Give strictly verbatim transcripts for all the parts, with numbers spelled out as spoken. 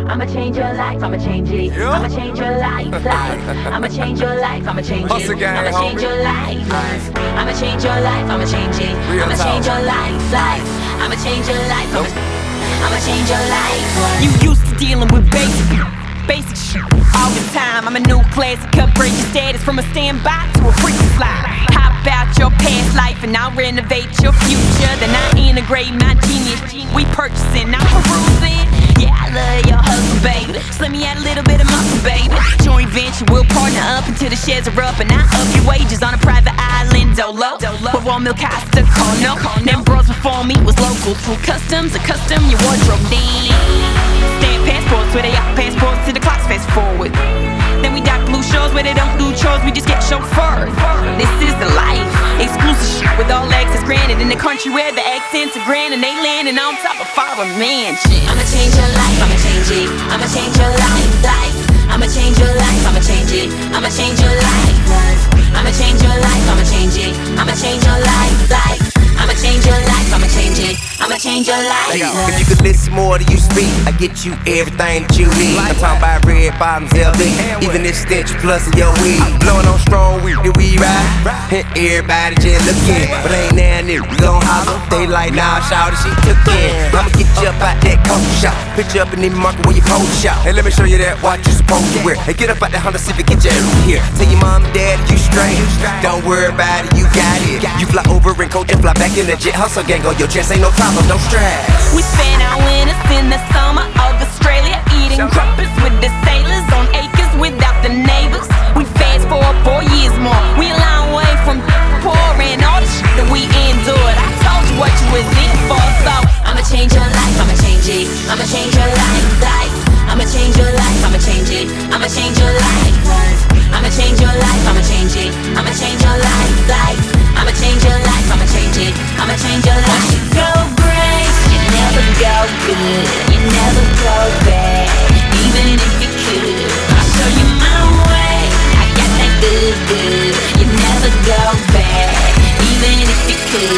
I'ma change your life, I'ma change it. Yeah. I'ma change your life, life. I'ma change your life, I'ma change Hustle it. gang, I'ma change homie. your life, life. I'ma change your life, I'ma change it. Real I'ma talk. change your life, life. I'ma change your life, I'ma I'ma change your life, life. You used to dealing with basic, basic shit all the time. I'm a new classic, upgrade your status from a standby to a frequent flyer. How about your past life and I'll renovate your future? Then I integrate my genius. We purchasing, I'm perusing. Yeah, I love your hustle, baby. Just let me add a little bit of muscle, baby. Joint venture, we'll partner up until the shares are up, and I up your wages on a private island, dolo. But one milk Costa Corno. Them bros before me was local through customs, a custom your wardrobe then. Stamp passports where they out passports to the clocks fast forward. Then we dock blue shows where they don't do chores, we just get chauffeured. This is the life, exclusive shit with all access granted in the country where the accents are grand and they landing on top of our mansion. I'ma change your life, I'ma change it. I'ma change your life, life. I'ma change your life, I'ma change it. I'ma change your life, life. I'ma change your life, I'ma change it. I'ma change your life, life. I'ma change your life, I'ma change it. I'ma change your life. If you could listen more to you speak, I get you everything that you need. I'm talking about red bottoms, L B, even this stench plus of your weed. Blowing on strong weed, did we ride? And everybody just looking, but ain't now nigga, we gon' holler. They like, nah, shout she took in. I'ma get you up out that coat shop, put you up in the market where you post shop. Hey, let me show you that watch you supposed to wear. Hey, get up out that Honda Civic, get your ass here. Tell your mom and dad you straight. Don't worry about it, you got it. You fly over and coach and fly back in the jet. Hustle gang on your chest, ain't no problem, don't stress. We spent our winters in the summer of Australia, eating crumpets with the sailors on acres without the neighbors. We fast forward four years more. We a long way from poor and all the shit that we endured. I told you what you was in for, so I'ma change your life, I'ma change it. I'ma change your life, life. I'ma change your life, I'ma change it. I'ma change your life, life. I'ma change your life, I'ma change it. I'ma change your life, life. I'ma change your life, I'ma change it. I'ma change your life. Go great, you never go good, you never go bad. Even if you could, I'll show you my way. I got that good, good. You never go bad, even if you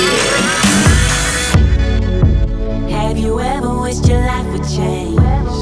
could. Have you ever wished your life would change?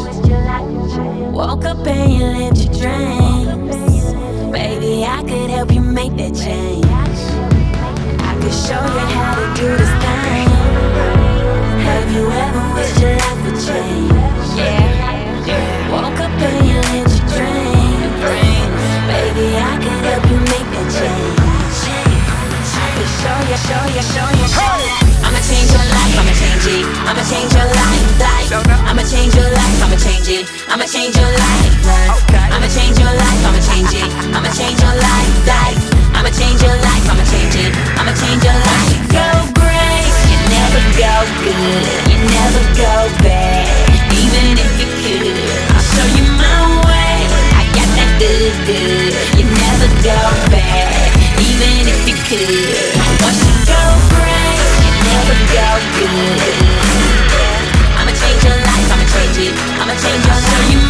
Woke up and you lived your dreams. Baby, I could help you make that change. I could show you how to do this thing. Have you ever wished your life would change? Yeah, yeah. Woke up and you lived your dreams. Baby, I could help you make that change. I could show you, show you, show you, show you. I'ma change your life, I'ma change it. I'ma change your life, life. I'ma change your life, I'ma change it. I'ma change your life, life. I'ma change your life, I'ma change it. I'ma change your life, life. I'ma change your life, I'ma change it. I'ma change your life. Go great, you never go good, you never go bad. Even if you could, I'll show you my way. I got that good, good. You never go bad, even if you could. Once you go great, you never go good. I'ma change your life, I'ma change it. I'ma change your life.